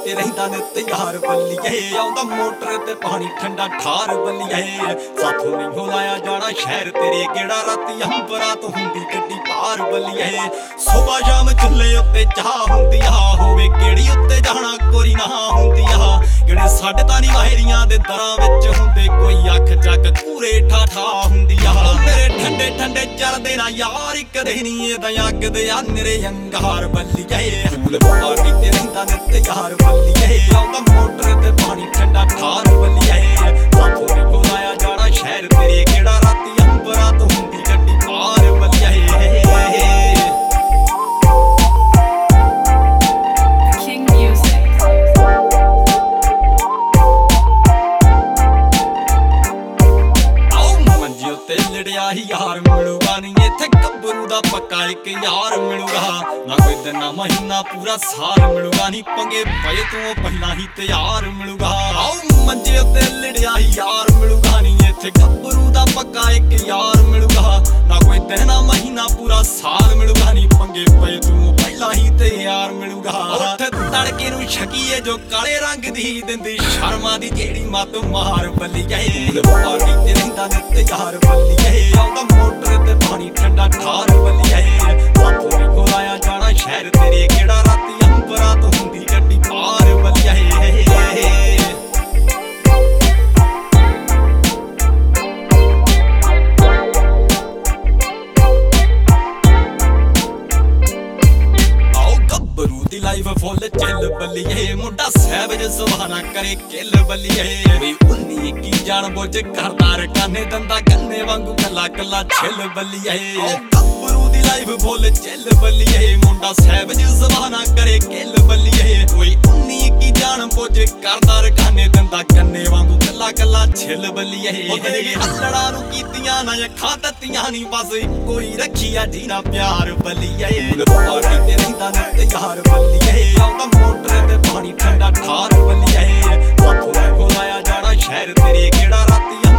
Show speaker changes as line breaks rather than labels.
ਤੇ ਰਹਿੰਦਾ ਨਿੱਤ ਯਾਰ ਬੱਲੀਏ ਆਉਂਦਾ ਮੋਟਰ ਤੇ ਪਾਣੀ ਠੰਡਾ ਠਾਰ ਬੱਲੀਏ ਸਾਥੋਂ ਨਹੀਂ ਹੋਲਾਇਆ ਜਾਣਾ ਸ਼ਹਿਰ ਤੇਰੇ ਕਿਹੜਾ ਰਾਤੀ ਅੰਬਰਾਂ ਤੋਂ ਹੁੰਦੀ ਗੱਡੀ ਪਾਰ ਬੱਲੀਏ ਸੁਬਾ ਸ਼ਾਮ ਚੁੱਲ੍ਹੇ ਉੱਤੇ ਚਾਹ ਹੁੰਦੀ ਆ ਹੋਵੇ ਕਿਹੜੀ ਉੱਤੇ ਜਾਣਾ ਕੋਈ ਨਾ ਹੁੰਦੀ ਆ ਜਿਹੜੇ ਸਾਡੇ ਤਾਂ ਨਹੀਂ ਮਾਹਿਰੀਆਂ ਦੇ ਦਰਾਂ ਵਿੱਚ ਹੁੰਦੇ ਕੋਈ ਅੱਖ ਚੱਕ ਕੂਰੇ ਠਾਠਾ ਹੁੰਦੀ ਆ ਮੇਰੇ ਠੰਡੇ ਠੰਡੇ ਚਲਦੇ ਨਾ ਯਾਰ ਕਦੇ ਨਹੀਂ ਇਹਦਾ ਅੱਗ ਦੇ ਆ ਨਰੇ ਅੰਗਾਰ ਬੱਲੀਏ ਫੁੱਲ ਪਾਰਟੀ ਤੇ ਰਹਿੰਦਾ ਨਿੱਤ ਯਾਰ ਬੱਲੀਏ ਆਉਂਦਾ ਮੋਟਰ ਤੇ ਪਾਣੀ ਠੰਡਾ ਠਾਰ ਬੱਲੀਏ ਸਾਥੋਂ ਨਹੀਂ ਹੋਲਾਇਆ ਜਾਣਾ ਸ਼ਹਿਰ ਤੇਰੇ ਕਿਹੜਾ ਰਾਤੀ ਅੰਬਰਾਂ ਤੋਂ ਹੁੰਦੀ ਗੱਡੀ ਪਾਰ ਬੱਲੀਏ ਲੜਿਆ ਹੀ ਯਾਰ ਮਿਲੂਗਾ ਨਹੀਂ ਇੱਥੇ ਗੱਭਰੂ ਦਾ ਪੱਕਾ ਇੱਕ ਯਾਰ ਮਿਲੂਗਾ ਨਾ ਕੋਈ ਦਿਨ ਨਾ ਮਹੀਨਾ ਪੂਰਾ ਸਾਲ ਮਿਲੂਗਾ ਨਹੀਂ ਪੰਗੇ ਪਏ ਤੂੰ ਪਹਿਲਾਂ ਹੀ ਤਿਆਰ ਮਿਲੂਗਾ ਆਓ ਮੰਜੇ ਉੱਤੇ ਲੜਿਆ ਹੀ ਯਾਰ ਮਿਲੂਗਾ ਨਹੀਂ ਇੱਥੇ ਗੱਭਰੂ ਦਾ ਪੱਕਾ ਇੱਕ ਯਾਰ ਮਿਲੂਗਾ ਨਾ ਕੋਈ ਦਿਨ ਨਾ ਮਹੀਨਾ ਪੂਰਾ ਸਾਲ ਮਿਲੂਗਾ ਨਹੀਂ ਪੰਗੇ ਪਏ ਤੂੰ ਪਹਿਲਾਂ ਹੀ ਤਿਆਰ ਮਿਲੂਗਾ ਉੱਠ ਤੜਕੇ ਨੂੰ ਛਕੀਏ ਜੋ ਕਾਲੇ ਰੰਗ ਦੀ ਦਿੰਦੀ ਸ਼ਰਮਾ ਦੀ ਜਿਹੜੀ ਮੱਤ ਮਾਰ ਬੱਲੀਏ ਪਾਰਟੀ ਤੇ ਰਹਿੰਦਾ ਨਿੱਤ ਯਾਰ ਬੱਲੀਏ ਆਉਂਦਾ ਮੋਟਰ ਤੇ ਪਾਣੀ ਠੰਡਾ ਠਾਰ ਬੱਲੀਏ ਸਾਥੋਂ ਨਹੀਂ ਹੋਲਾਇਆ ਜਾਣਾ ਸ਼ਹਿਰ ਤੇਰੇ ਕਿਹੜਾ ਰਾਤੀ ਅੰਬਰਾਂ ਤੋਂ ਹੁੰਦੀ ਗੱਡੀ ਪਾਰ ਬੱਲੀਏ ਲਾਈਫ ਫੁੱਲ ਚੱਲ ਬੱਲੀਏ ਮੁੰਡਾ ਸਹਿਬਜ ਸੁਹਾਣਾ ਕਰੇ ਕਿੱਲ ਬੱਲੀਏ ਵੀ 19 ਕੀ ਜਾਣ ਬੁੱਝ ਕਰਦਾ ਰਕਾਨੇ ਦੰਦਾ ਕੰਨੇ ਵਾਂਗੂ ਕੱਲਾ ਕੱਲਾ ਛਿੱਲ ਬੱਲੀਏ ਗੱਭਰੂ ਦੀ ਲਾਈਫ ਫੁੱਲ ਚੱਲ ਬੱਲੀਏ ਮੁੰਡਾ ਸਹਿਬਜ ਸੁਹਾਣਾ ਕਰੇ ਕਿੱਲ ਬੱਲੀਏ ਕੋਈ 19 ਕੀ ਜਾਣ ਬੁੱਝ ਕਰਦਾ ਰਕਾਨੇ ਦੰਦਾ ਕੰਨੇ ਵਾਂਗੂ ਕੱਲਾ ਕੱਲਾ ਛਿੱਲ ਬੱਲੀਏ ਉਹਦੇ ਅਲੜਾ ਨੂੰ ਕੀਤੀਆਂ ਨਾ ਅੱਖਾਂ ਤੱਤੀਆਂ ਨਹੀਂ ਬਸ ਕੋਈ ਰੱਖਿਆ ਜੀਣਾ ਪਿਆਰ ਬੱਲੀਏ ਪਾਰਟੀ ਤੇ ਰਹਿੰਦਾ ਨਿੱਤ ਯਾਰ ਬੱਲੀਏ ਆਉਂਦਾ ਮੋਟਰ ਤੇ ਪਾਣੀ ਠੰਡਾ ਠਾਰ ਬੱਲੀਏ ਸਾਥੋਂ ਨਹੀਂ ਹੋਲਾਇਆ ਜਾਣਾ ਸ਼ਹਿਰ ਤੇਰੇ ਕਿਹੜਾ ਰਾਤੀ